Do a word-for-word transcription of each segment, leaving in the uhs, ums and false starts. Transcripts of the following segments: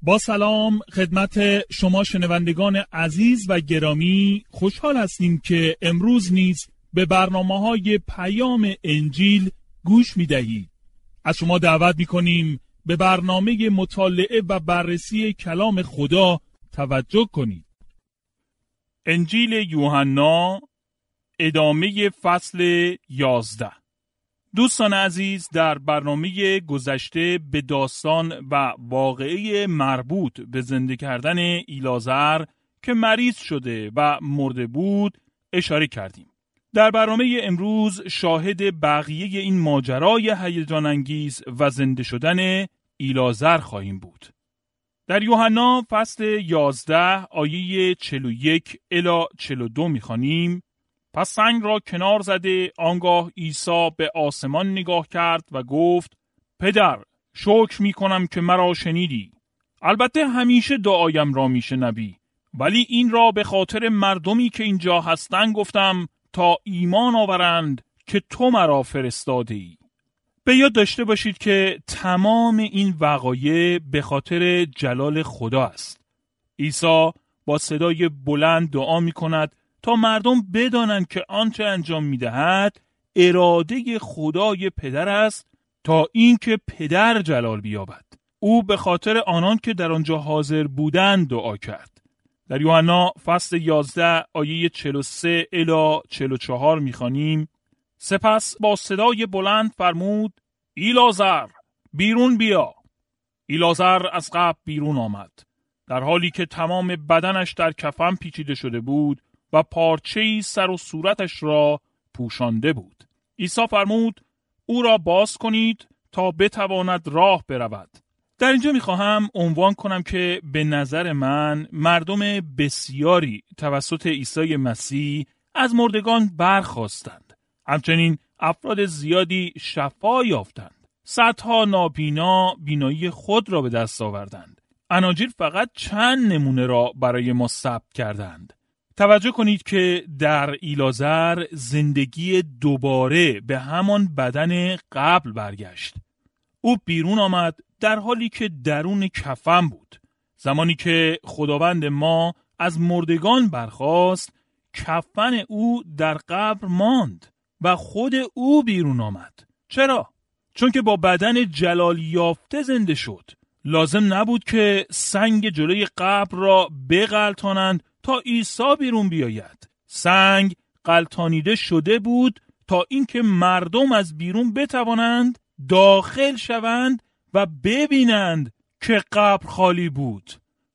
با سلام خدمت شما شنوندگان عزیز و گرامی، خوشحال هستیم که امروز نیز به برنامه‌های پیام انجیل گوش می‌دهید. از شما دعوت می‌کنیم به برنامه مطالعه و بررسی کلام خدا توجه کنید. انجیل یوحنا، ادامه فصل یازده. دوستان عزیز، در برنامه گذشته به داستان و واقعه مربوط به زنده کردن ایلازر که مریض شده و مرده بود اشاره کردیم. در برنامه امروز شاهد بقیه این ماجرای هیجان انگیز و زنده شدن ایلازر خواهیم بود. در یوحنا فصل یازده آیه چهل و یک الی چهل و دو می‌خوانیم: پس سنگ را کنار زده آنگاه عیسی به آسمان نگاه کرد و گفت: پدر، شکر می کنم که مرا شنیدی. البته همیشه دعایم را می شنوی، ولی این را به خاطر مردمی که اینجا هستند گفتم تا ایمان آورند که تو مرا فرستاده ای. به یاد داشته باشید که تمام این وقایع به خاطر جلال خدا است. عیسی با صدای بلند دعا می کند تا مردم بدانند که آنچه انجام می‌دهد اراده خدای پدر است، تا اینکه پدر جلال بیابد. او به خاطر آنان که در آنجا حاضر بودند دعا کرد. در یوحنا فصل یازده آیه چهل و سه الی چهل و چهار می‌خوانیم: سپس با صدای بلند فرمود: ایلازر، بیرون بیا. ایلازر از قبر بیرون آمد، در حالی که تمام بدنش در کفن پیچیده شده بود و پارچه‌ای سر و صورتش را پوشانده بود. عیسی فرمود: او را باز کنید تا بتواند راه برود. در اینجا میخواهم عنوان کنم که به نظر من مردم بسیاری توسط عیسی مسیح از مردگان برخاستند. همچنین افراد زیادی شفا یافتند. صدها نابینا بینایی خود را به دست آوردند. اناجیل فقط چند نمونه را برای ما ثبت کردند. توجه کنید که در ایلازر زندگی دوباره به همان بدن قبل برگشت. او بیرون آمد در حالی که درون کفن بود. زمانی که خداوند ما از مردگان برخاست، کفن او در قبر ماند و خود او بیرون آمد. چرا؟ چون که با بدن جلال یافته زنده شد. لازم نبود که سنگ جلوی قبر را بغلطانند تا عیسی بیرون بیاید. سنگ غلطانیده شده بود تا اینکه مردم از بیرون بتوانند داخل شوند و ببینند که قبر خالی بود.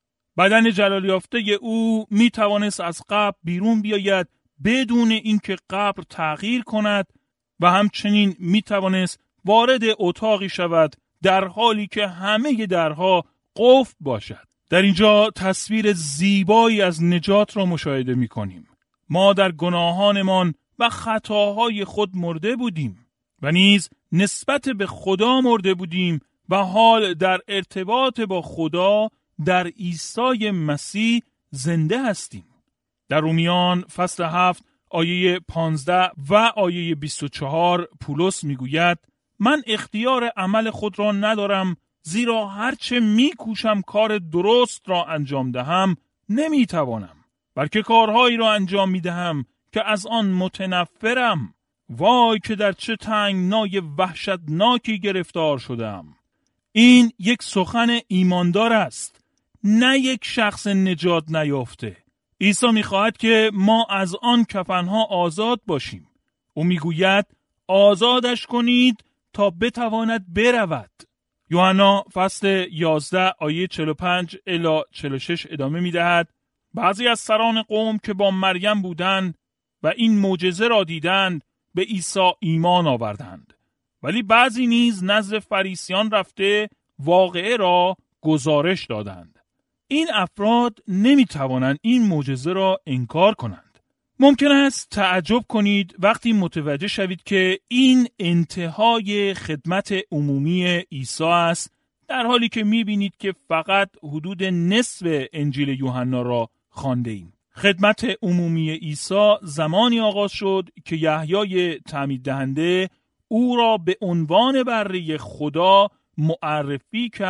بدن جلال یافته او می توانست از قبر بیرون بیاید بدون اینکه قبر تغییر کند و همچنین می توانست وارد اتاقی شود در حالی که همه درها قفل باشد. در اینجا تصویر زیبایی از نجات را مشاهده می کنیم. ما در گناهانمان و خطاهای خود مرده بودیم و نیز نسبت به خدا مرده بودیم و حال در ارتباط با خدا در عیسی مسیح زنده هستیم. در رومیان فصل هفت آیه پانزده و آیه بیست و چهار پولس می گوید: من اختیار عمل خود را ندارم، زیرا هرچه می کوشم کار درست را انجام دهم نمی توانم، بلکه کارهایی را انجام می دهم که از آن متنفرم. وای که در چه تنگنای وحشتناکی گرفتار شدم. این یک سخن ایماندار است، نه یک شخص نجات نیافته. عیسی می خواهد که ما از آن کفنها آزاد باشیم. او می گوید آزادش کنید تا بتواند برود. یوحنا فصل یازده آیه چهل و پنج الی چهل و شش ادامه می دهد: بعضی از سران قوم که با مریم بودند و این معجزه را دیدند به عیسی ایمان آوردند، ولی بعضی نیز نزد فریسیان رفته واقعه را گزارش دادند. این افراد نمی توانند این معجزه را انکار کنند. ممکن است تعجب کنید وقتی متوجه شوید که این انتهای خدمت عمومی عیسی است، در حالی که می‌بینید که فقط حدود نصف انجیل یوحنا را خوانده ایم. خدمت عمومی عیسی زمانی آغاز شد که یحیای تعمید دهنده او را به عنوان بره خدا معرفی کرد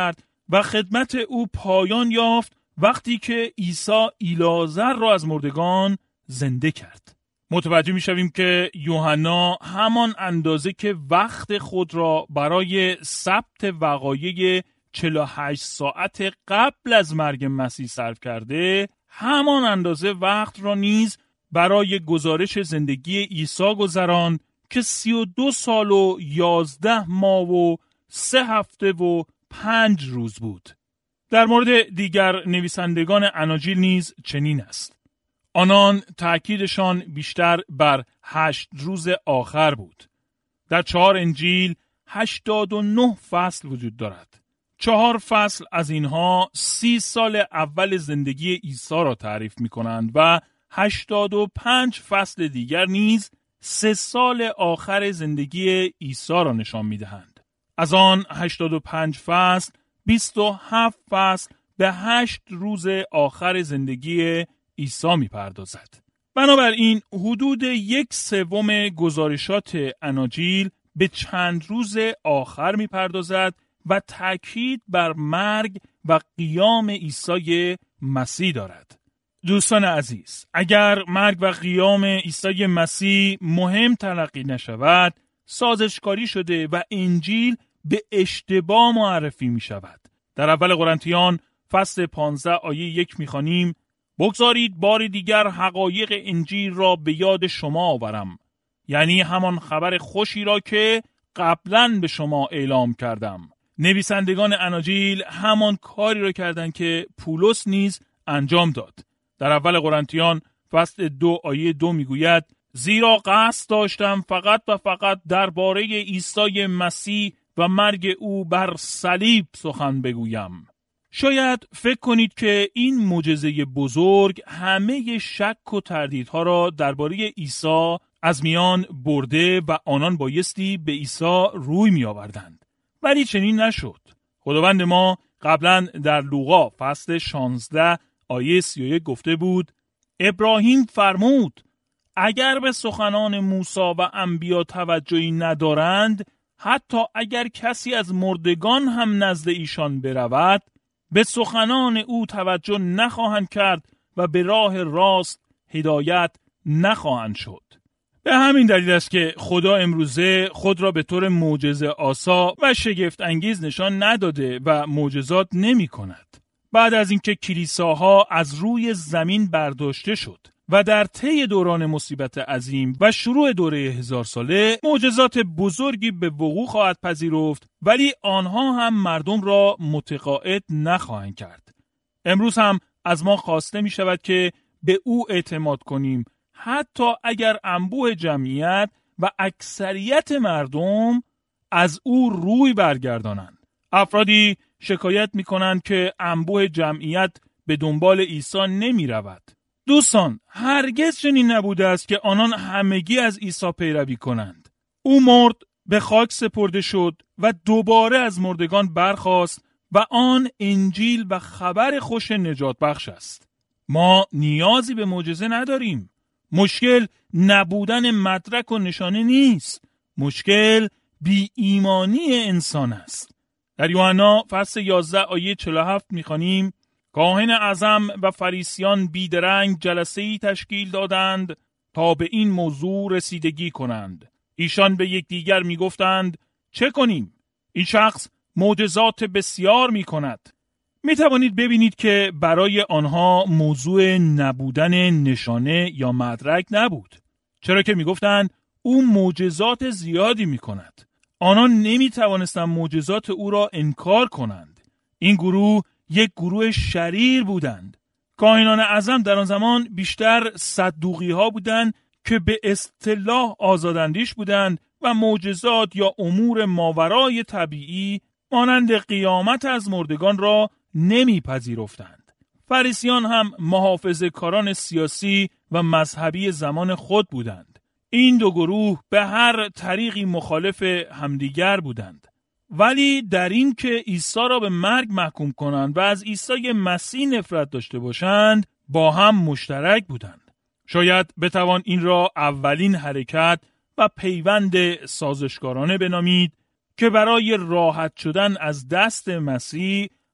و خدمت او پایان یافت وقتی که عیسی ایلعازر را از مردگان زنده کرد. متوجه می شویم که یوحنا همان اندازه که وقت خود را برای ثبت وقایع چهل و هشت ساعت قبل از مرگ مسیح صرف کرده، همان اندازه وقت را نیز برای گزارش زندگی عیسی گذراند که سی و دو سال و یازده ماه و سه هفته و پنج روز بود. در مورد دیگر نویسندگان اناجیل نیز چنین است. آنان تأکیدشان بیشتر بر هشت روز آخر بود. در چهار انجیل هشتاد و نه فصل وجود دارد. چهار فصل از اینها سی سال اول زندگی عیسی را تعریف می کنند و هشتاد و پنج فصل دیگر نیز سه سال آخر زندگی عیسی را نشان می دهند. از آن هشتاد و پنج فصل، بیست و هفت فصل به هشت روز آخر زندگی عیسی می پردازد. بنابراین حدود یک سوم گزارشات اناجیل به چند روز آخر می پردازد و تاکید بر مرگ و قیام عیسی مسیح دارد. دوستان عزیز، اگر مرگ و قیام عیسی مسیح مهم تلقی نشود، سازشکاری شده و انجیل به اشتباه معرفی می شود. در اول قرنتیان فصل پانزده آیه یک می خوانیم: بگذارید بار دیگر حقایق انجیل را به یاد شما آورم، یعنی همان خبر خوشی را که قبلاً به شما اعلام کردم. نویسندگان اناجیل همان کاری را کردند که پولس نیز انجام داد. در اول قرنتیان فصل دو آیه دو می گوید: زیرا قصد داشتم فقط و فقط درباره عیسی مسیح و مرگ او بر صلیب سخن بگویم. شاید فکر کنید که این معجزه بزرگ همه شک و تردیدها را درباره عیسی از میان برده و آنان بایستی به عیسی روی می آوردند. ولی چنین نشد. خداوند ما قبلا در لوقا فصل شانزده آیه سی و یک گفته بود: ابراهیم فرمود اگر به سخنان موسی و انبیا توجهی ندارند، حتی اگر کسی از مردگان هم نزد ایشان برود، به سخنان او توجه نخواهند کرد و به راه راست هدایت نخواهند شد. به همین دلیل است که خدا امروزه خود را به طور معجزه آسا و شگفت انگیز نشان نداده و معجزات نمی کند. بعد از اینکه کلیساها از روی زمین برداشته شد و در طی دوران مصیبت عظیم و شروع دوره هزار ساله معجزات بزرگی به وقوع خواهد پذیرفت، ولی آنها هم مردم را متقاعد نخواهند کرد. امروز هم از ما خواسته می شود که به او اعتماد کنیم، حتی اگر انبوه جمعیت و اکثریت مردم از او روی برگردانند. افرادی شکایت می کنند که انبوه جمعیت به دنبال عیسی نمی رود. دوستان، هرگز چنین نبوده است که آنان همگی از عیسی پیروی کنند. او مرد، به خاک سپرده شد و دوباره از مردگان برخاست و آن انجیل و خبر خوش نجات بخش است. ما نیازی به معجزه نداریم. مشکل نبودن مدرک و نشانه نیست. مشکل بی ایمانی انسان است. در یوحنا فصل یازده آیه چهل و هفت می‌خوانیم: کاهن اعظم و فریسیان بیدرنگ جلسه‌ای تشکیل دادند تا به این موضوع رسیدگی کنند. ایشان به یکدیگر می‌گفتند چه کنیم؟ این شخص معجزات بسیار می‌کند. می‌توانید ببینید که برای آنها موضوع نبودن نشانه یا مدرک نبود، چرا که می‌گفتند او معجزات زیادی می‌کند. آنان نمی‌توانستند معجزات او را انکار کنند. این گروه یک گروه شریر بودند. کاهنان اعظم در آن زمان بیشتر صدوقی‌ها بودند که به اصطلاح آزاداندیش بودند و معجزات یا امور ماورای طبیعی مانند قیامت از مردگان را نمیپذیرفتند. فریسیان هم محافظه‌کاران سیاسی و مذهبی زمان خود بودند. این دو گروه به هر طریقی مخالف همدیگر بودند. ولی در این که عیسی را به مرگ محکوم کنند و از عیسی مسیح نفرت داشته باشند، با هم مشترک بودند. شاید بتوان این را اولین حرکت و پیوند سازشکارانه بنامید که برای راحت شدن از دست مسیح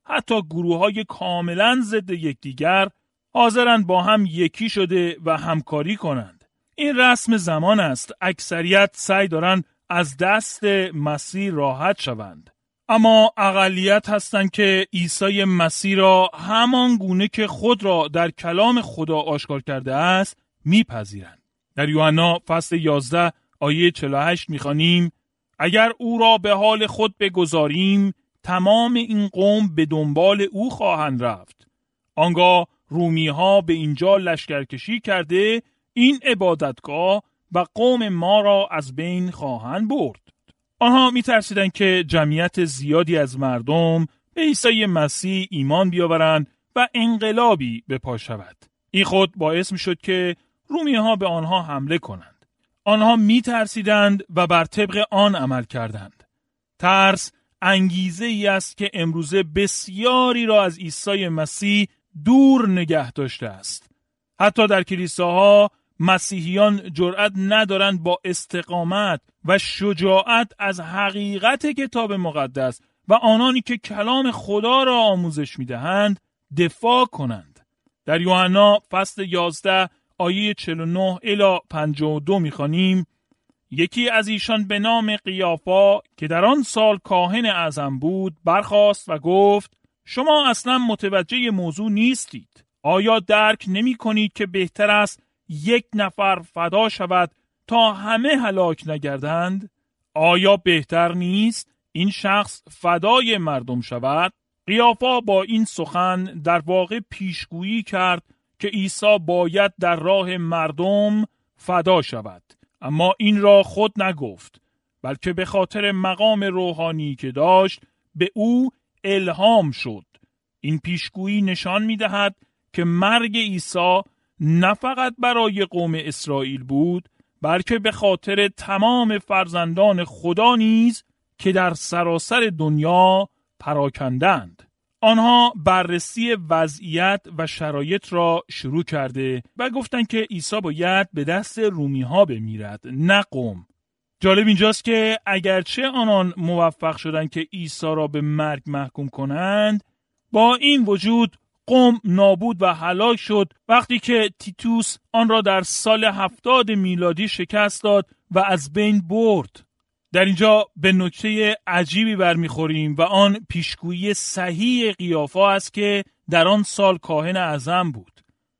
حتی گروه‌های کاملاً ضد یکدیگر حاضرند با هم یکی شده و همکاری کنند. این رسم زمان است. اکثریت سعی دارند از دست مسیح راحت شوند. اما اقلیت هستند که عیسی مسیح را همان گونه که خود را در کلام خدا آشکار کرده است میپذیرند. در یوحنا فصل یازده آیه چهل و هشت میخوانیم: اگر او را به حال خود بگذاریم تمام این قوم به دنبال او خواهند رفت. آنگاه رومی ها به اینجا لشکرکشی کرده این عبادتگاه و قوم ما را از بین خواهند برد. آنها می ترسیدند که جمعیت زیادی از مردم به عیسی مسیح ایمان بیاورند و انقلابی به پا شود. این خود باعث می شد که رومی ها به آنها حمله کنند. آنها می ترسیدند و بر طبق آن عمل کردند. ترس انگیزه ای است که امروزه بسیاری را از عیسی مسیح دور نگه داشته است. حتی در کلیساها مسیحیان جرأت ندارند با استقامت و شجاعت از حقیقت کتاب مقدس و آنانی که کلام خدا را آموزش می‌دهند دفاع کنند. در یوحنا فصل یازده آیه چهل و نه الی پنجاه و دو می‌خوانیم: یکی از ایشان به نام قیافا که در آن سال کاهن اعظم بود برخاست و گفت: شما اصلا متوجه موضوع نیستید. آیا درک نمی کنید که بهتر است یک نفر فدا شود تا همه هلاک نگردند؟ آیا بهتر نیست این شخص فدای مردم شود؟ قیافا با این سخن در واقع پیشگویی کرد که عیسی باید در راه مردم فدا شود. اما این را خود نگفت، بلکه به خاطر مقام روحانی که داشت به او الهام شد. این پیشگویی نشان می‌دهد که مرگ عیسی نه فقط برای قوم اسرائیل بود، بلکه به خاطر تمام فرزندان خدا نیز که در سراسر دنیا پراکندند. آنها بررسی وضعیت و شرایط را شروع کرده و گفتند که عیسی باید به دست رومی ها بمیرد، نه قوم. جالب اینجاست که اگرچه آنان موفق شدند که عیسی را به مرگ محکوم کنند، با این وجود قوم نابود و هلاک شد وقتی که تیتوس آن را در سال هفتاد میلادی شکست داد و از بین برد. در اینجا به نکته عجیبی برمیخوریم و آن پیشگویی صحیح قیافا است که در آن سال کاهن اعظم بود.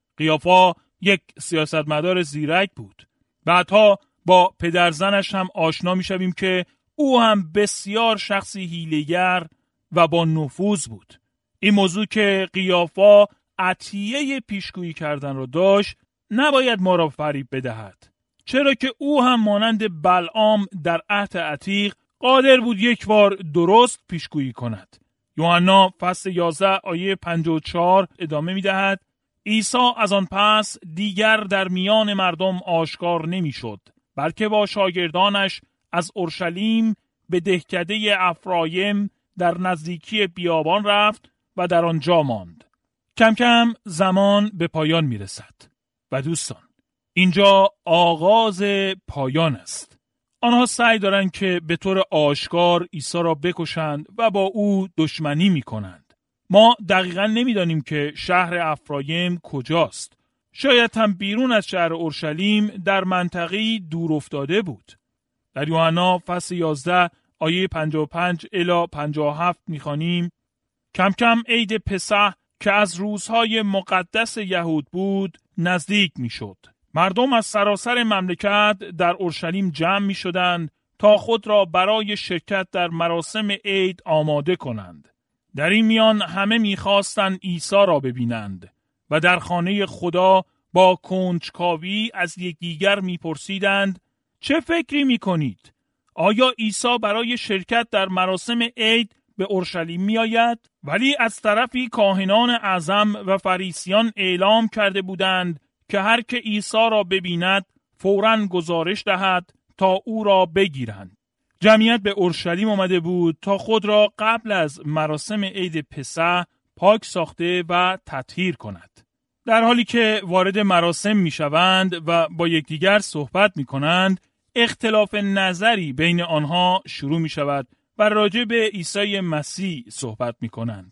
قیافا یک سیاستمدار زیرک بود. بعدها با پدرزنش هم آشنا میشویم که او هم بسیار شخصی حیله‌گر و با نفوذ بود. این موضوع که قیافا عطیه پیشگویی کردن را داشت نباید ما را فریب بدهد، چرا که او هم مانند بلعام در عهد عتیق قادر بود یک بار درست پیشگویی کند. یوحنا فصل یازده آیه پنجاه و چهار ادامه می دهد: عیسی از آن پس دیگر در میان مردم آشکار نمی شد، بلکه با شاگردانش از اورشلیم به دهکده افرایم در نزدیکی بیابان رفت و در آنجا ماند. کم کم زمان به پایان می رسد و دوستان اینجا آغاز پایان است. آنها سعی دارند که به طور آشکار عیسی را بکشند و با او دشمنی می کنند. ما دقیقاً نمی دانیم که شهر افرایم کجاست. شاید هم بیرون از شهر اورشلیم در منطقه‌ای دور افتاده بود. در یوحنا فصل یازده آیه پنجاه و پنج الی پنجاه و هفت می خوانیم: کم کم عید پسح که از روزهای مقدس یهود بود نزدیک می شد. مردم از سراسر مملکت در اورشلیم جمع می شدند تا خود را برای شرکت در مراسم عید آماده کنند. در این میان همه می خواستند عیسی را ببینند و در خانه خدا با کنجکاوی از یکدیگر می پرسیدند: چه فکری می کنید؟ آیا عیسی برای شرکت در مراسم عید به اورشلیم می آید؟ ولی از طرفی کاهنان اعظم و فریسیان اعلام کرده بودند که هر که عیسی را ببیند فوراً گزارش دهد تا او را بگیرند. جمعیت به اورشلیم آمده بود تا خود را قبل از مراسم عید پسح پاک ساخته و تطهیر کند. در حالی که وارد مراسم می شوند و با یکدیگر صحبت می کنند، اختلاف نظری بین آنها شروع می شود و راجع به عیسی مسیح صحبت می کنند.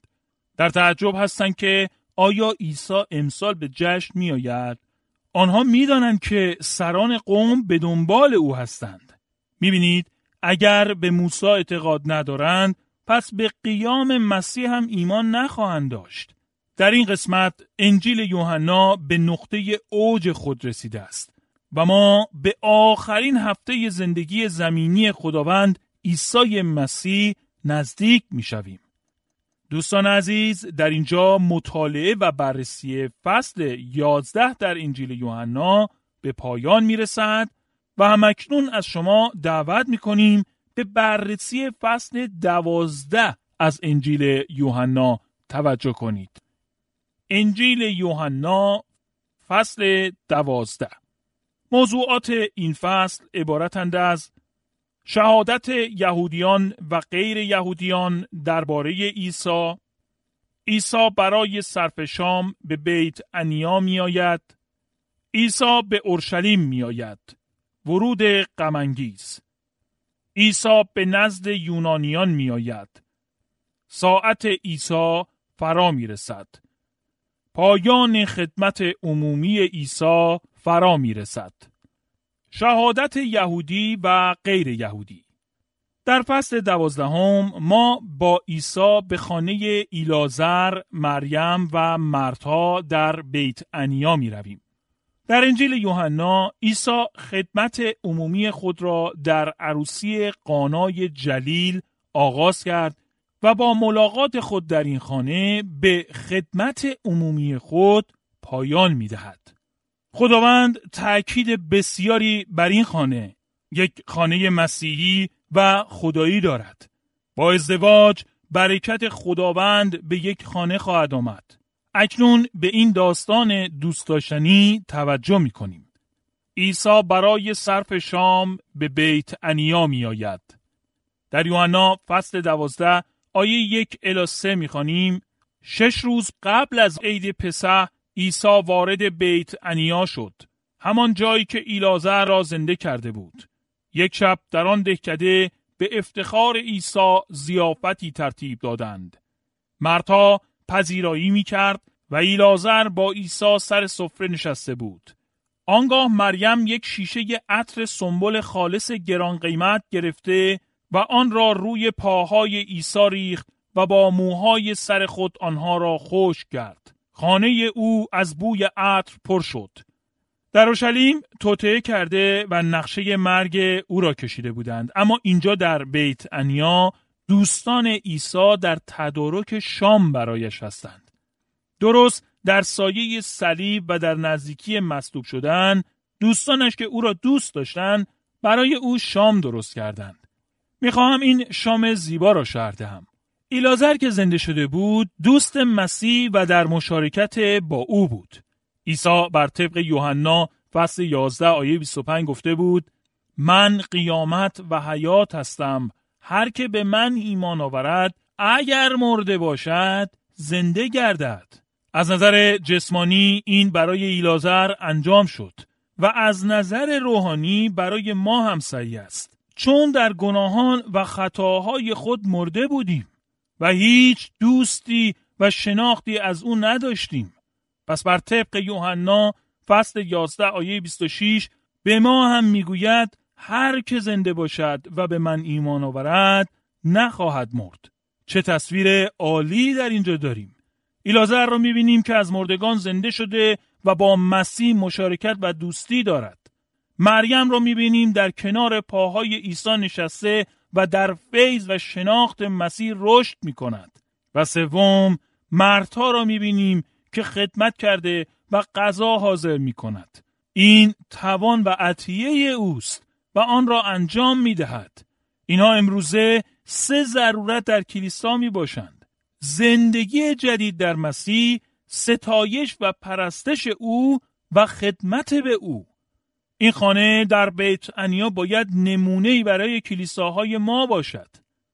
در تعجب هستند که آیا عیسی امسال به جشن می آید؟ آنها می دانند که سران قوم به دنبال او هستند. می بینید اگر به موسی اعتقاد ندارند پس به قیام مسیح هم ایمان نخواهند داشت. در این قسمت انجیل یوحنا به نقطه اوج خود رسیده است و ما به آخرین هفته زندگی زمینی خداوند عیسی مسیح نزدیک می شویم. دوستان عزیز، در اینجا مطالعه و بررسی فصل یازده در انجیل یوحنا به پایان می رسد و همکنون از شما دعوت می کنیم به بررسی فصل دوازده از انجیل یوحنا توجه کنید. انجیل یوحنا فصل دوازده. موضوعات این فصل عبارتند از شهادت یهودیان و غیر یهودیان درباره عیسی، عیسی برای صرف شام به بیت عنیا می آید، عیسی به اورشلیم می آید، ورود غم انگیز، عیسی به نزد یونانیان می آید، ساعت عیسی فرا می رسد، پایان خدمت عمومی عیسی فرا می رسد. شهادت یهودی و غیر یهودی. در فصل دوازدهم ما با عیسی به خانه ایلازر، مریم و مرتا در بیت عنیا می رویم. در انجیل یوحنا عیسی خدمت عمومی خود را در عروسی قانای جلیل آغاز کرد و با ملاقات خود در این خانه به خدمت عمومی خود پایان می دهد. خداوند تأکید بسیاری بر این خانه، یک خانه مسیحی و خدایی دارد. با ازدواج برکت خداوند به یک خانه خواهد آمد. اکنون به این داستان دوست داشتنی توجه می کنیم. عیسی برای صرف شام به بیت عنیا می آید. در یوحنا فصل دوازده آیه یک الی سه می خوانیم: شش روز قبل از عید پسح عیسی وارد بیت عنیا شد، همان جایی که ایلازر را زنده کرده بود. یک شب در آن دهکده به افتخار عیسی ضیافتی ترتیب دادند. مرتا پذیرایی می کرد و ایلازر با عیسی سر سفره نشسته بود. آنگاه مریم یک شیشه عطر سنبل خالص گران قیمت گرفته و آن را روی پاهای عیسی ریخت و با موهای سر خود آنها را خشک کرد. خانه او از بوی عطر پر شد. در اورشلیم توطئه کرده و نقشه مرگ او را کشیده بودند، اما اینجا در بیت عنیا دوستان عیسی در تدارک شام برایش هستند. درست در سایه صلیب و در نزدیکی مصلوب شدن، دوستانش که او را دوست داشتند برای او شام درست کردند. میخواهم این شام زیبا را شرح دهم. ایلازر که زنده شده بود دوست مسیح و در مشارکت با او بود. عیسی بر طبق یوحنا فصل یازده آیه بیست و پنج گفته بود: من قیامت و حیات هستم، هر که به من ایمان آورد اگر مرده باشد زنده گردد. از نظر جسمانی این برای ایلازر انجام شد و از نظر روحانی برای ما هم صحیح است، چون در گناهان و خطاهای خود مرده بودیم و هیچ دوستی و شناختی از او نداشتیم. پس بر طبق یوحنا فصل یازده آیه بیست و شش به ما هم میگوید هر که زنده باشد و به من ایمان آورد نخواهد مرد. چه تصویر عالی در اینجا داریم. ایلازر رو میبینیم که از مردگان زنده شده و با مسیح مشارکت و دوستی دارد. مریم رو میبینیم در کنار پاهای عیسی نشسته و در فیض و شناخت مسیح رشد میکند. و سوم مرتا را میبینیم که خدمت کرده و غذا حاضر میکند. این توان و عطیه اوست و آن را انجام میدهد. اینها امروزه سه ضرورت در کلیسا میباشند: زندگی جدید در مسیح، ستایش و پرستش او و خدمت به او. این خانه در بیت عنیا باید نمونه‌ای برای کلیساهای ما باشد.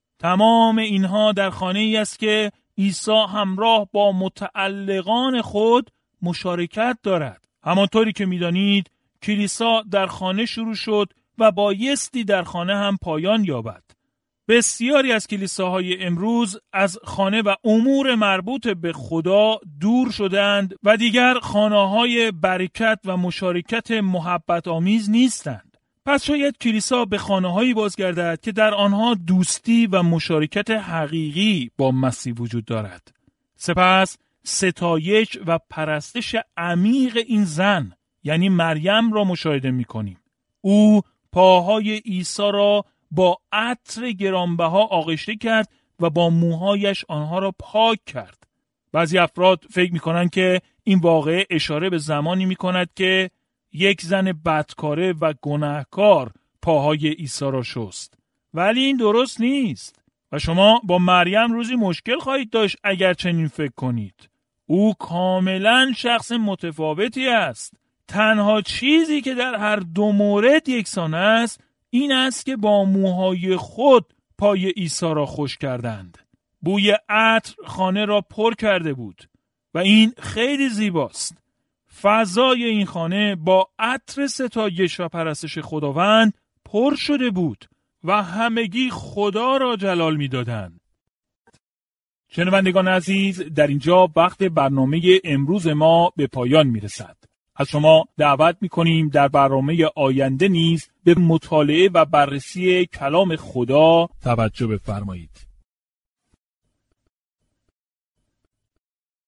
تمام اینها در خانه ای است که عیسی همراه با متعلقان خود مشارکت دارد. همانطوری که می‌دانید کلیسا در خانه شروع شد و بایستی در خانه هم پایان یابد. بسیاری از کلیساهای امروز از خانه و امور مربوط به خدا دور شدند و دیگر خانه‌های برکت و مشارکت محبت آمیز نیستند. پس شاید کلیسا به خانه‌هایی بازگردد که در آنها دوستی و مشارکت حقیقی با مسیح وجود دارد. سپس ستایش و پرستش عمیق این زن یعنی مریم را مشاهده می‌کنیم. او پاهای عیسی را با عطر گرانبها آغشته کرد و با موهایش آنها را پاک کرد. بعضی افراد فکر می‌کنند که این واقعه اشاره به زمانی می‌کند که یک زن بدکاره و گناهکار پاهای عیسی را شست. ولی این درست نیست و شما با مریم روزی مشکل خواهید داشت اگر چنین فکر کنید. او کاملا شخص متفاوتی است. تنها چیزی که در هر دو مورد یکسان است این است که با موهای خود پای عیسی را خوش کردند. بوی عطر خانه را پر کرده بود و این خیلی زیباست. فضای این خانه با عطر ستایش و پرستش خداوند پر شده بود و همگی خدا را جلال می دادند. شنوندگان عزیز، در اینجا وقت برنامه امروز ما به پایان می رسد. از شما دعوت می کنیم در برنامه آینده نیز به مطالعه و بررسی کلام خدا توجه بفرمایید.